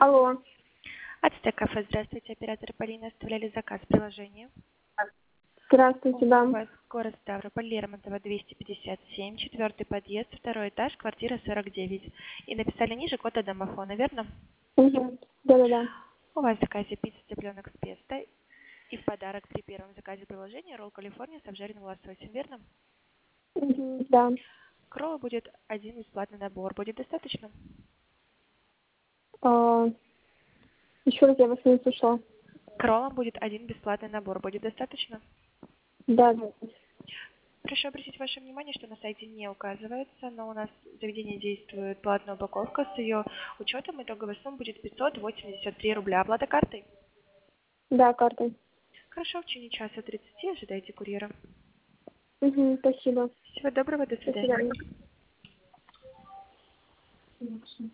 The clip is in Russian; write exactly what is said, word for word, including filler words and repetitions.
Алло. Ацтек кафе, здравствуйте, оператор Полина, оставляли заказ в приложении. Здравствуйте, У да. вас город Ставрополь, Лермонтова, двести пятьдесят семь, четвертый подъезд, второй этаж, квартира сорок девять. И написали ниже код от домофона, верно? Угу. Да-да-да. У вас в заказе пицца цыпленок с песто. И в подарок при первом заказе приложения ролл Калифорния с обжаренным лососем, верно? Угу. Да. К роллу будет один бесплатный набор. Будет достаточно? А, еще раз я вас не услышала. К роллам будет один бесплатный набор. Будет достаточно? Да, да. Прошу обратить ваше внимание, что на сайте не указывается, но у нас в заведении действует платная упаковка. С ее учетом итоговая сумма будет пятьсот восемьдесят три рубля. Оплата картой? Да, картой. Хорошо, в течение часа тридцати ожидайте курьера. Угу. Спасибо. Всего доброго, до До свидания. свидания.